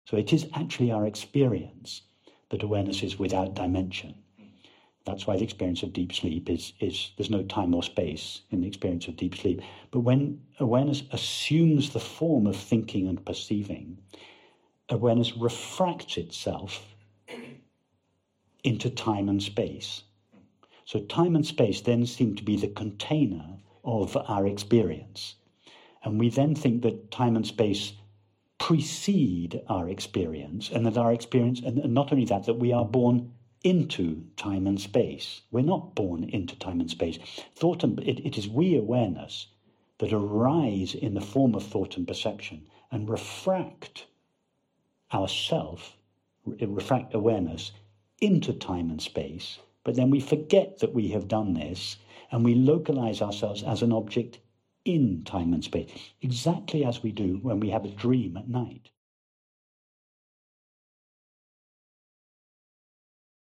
So it is actually our experience that awareness is without dimension. That's why the experience of deep sleep is there's no time or space in the experience of deep sleep. But when awareness assumes the form of thinking and perceiving, awareness refracts itself into time and space. So time and space then seem to be the container of our experience. And we then think that time and space precede our experience, and that our experience, and not only that, that we are born into time and space. We're not born into time and space. It is we, awareness, that arise in the form of thought and perception and refract refract awareness into time and space, but then we forget that we have done this and we localize ourselves as an object in time and space, exactly as we do when we have a dream at night.